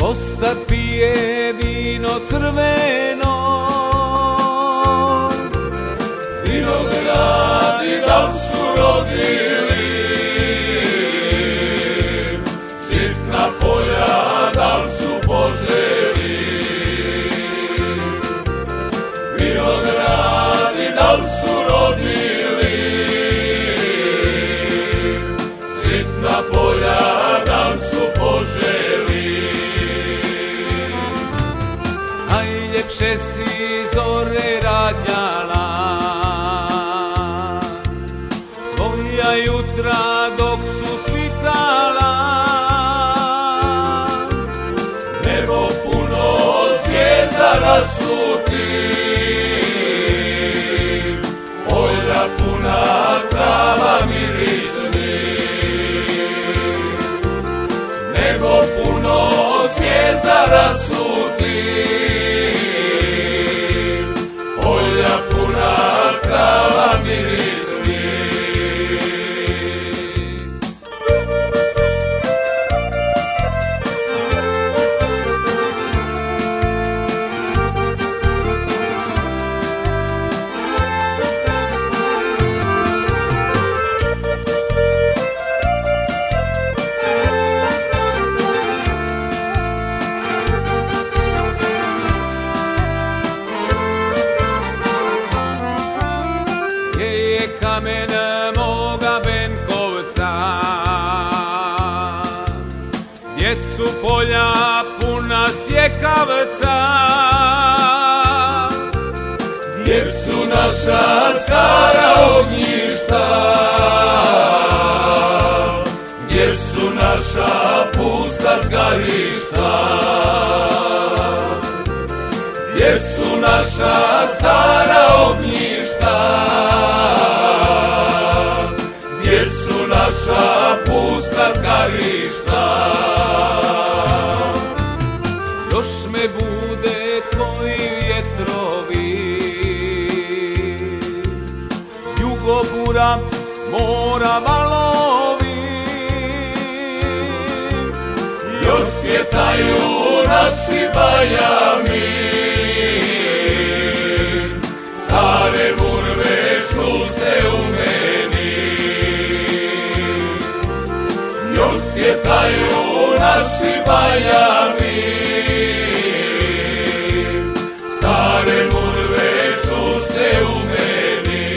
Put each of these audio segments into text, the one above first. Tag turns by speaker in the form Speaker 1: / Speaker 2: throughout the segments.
Speaker 1: sad pije vino crveno.
Speaker 2: Vinogradi da li su rodili, žitna polja da li su poželi. Vinogradi da li su rodili, žitna polja da li su poželi.
Speaker 1: Najljepše si zore rađala, tvoja jutra dok su svitala.
Speaker 2: Nebo puno zvijezda rasuti, polja puna trava mirisni. Nebo puno zvijezda rasuti, polja puna trava mirisni.
Speaker 1: Kamen moga Benkovca, gdje su polja puna sjekavca,
Speaker 2: gdje su naša stara ognjišta, gdje su naša pusta zgarišta, gdje su naša stara ognjišta, gdje su naša pusta zgarišta.
Speaker 1: još me bude tvoji vjetrovi, jugobura mora valovi,
Speaker 2: još cvjetaju naši bajami, stare murve šuste u meni. Još cvjetaju naši bajami, stare murve šuste u meni.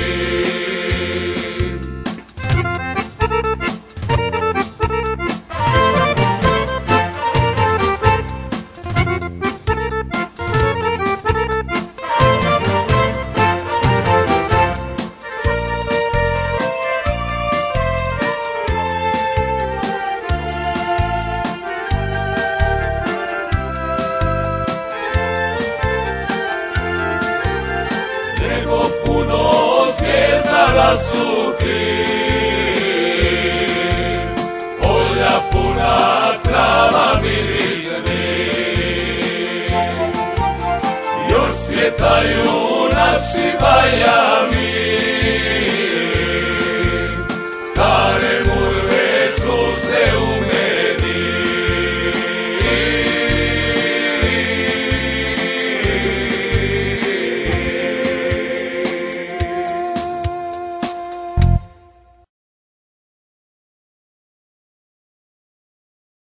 Speaker 2: Nebo puno zvijezda rasuti, polja puna trava mirisni. Još cvjetaju naši bajami,